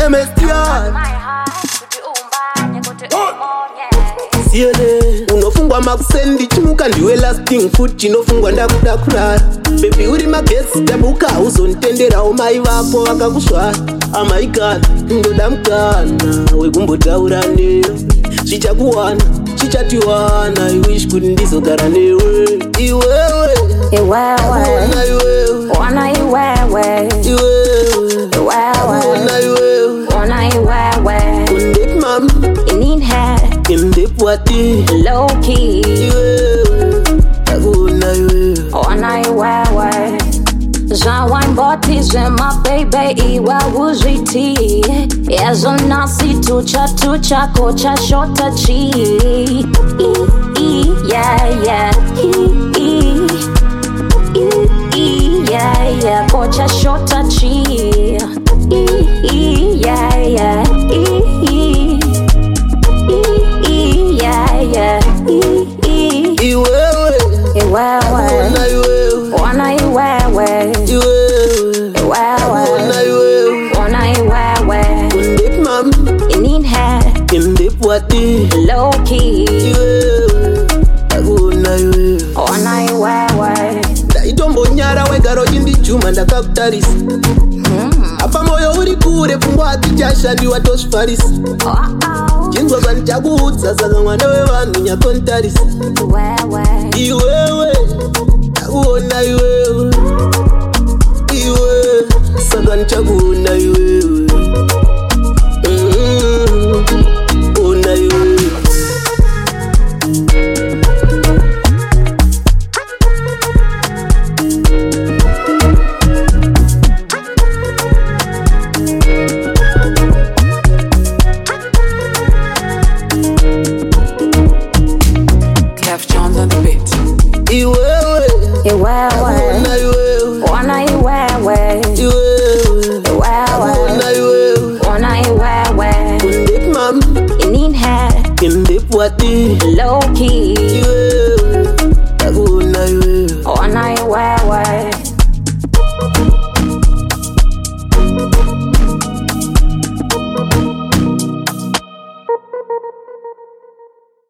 Semestial Siele unofungwa makusendi chimuka ndiwe lasting food chinofungwa ndakudakurara baby uri magesi tabuka uzontenderawo mai vako vakakusvara amaikana ndoda mukana wekumbotaura newe zvichakuwana chichatiwana I wish kuti ndizogara newe iwewe Iwewe iwewe Ona iwewe Ona iwewe Ona iwewe Undip mam In head Indip wati Low key Iwewe Ona iwewe Ona iwewe Zawan boti zema baby iwa wuziti Yezo nasi tucha kocha shota chi Yeah yeah Yeah kocha shota chi Yeah yeah Yeah Iwewe Iwewe Ona iwewe Ona iwewe Iwewe Ona iwewe Ona iwewe Undip mam In head Indip wati Low key Iwewe Ona iwewe Ona iwewe Ndaitombonya wegaro chindijuma ndakakutarisa apa moyo uri kure pfungwa hatichashandiwa tosviparisa chinzwa zvandichakuudza saka mwana wevanhu nyakontarisa iwewe ndakuona iwewe iwewe saka ndichakuona iwewe ona iwewe Clef Jones on the beat. iwewe ona iwewe Ona iwewe iwewe ona iwewe Ona iwewe undip mam In head indip wati Low key iwewe ndakuona iwewe Ona iwewe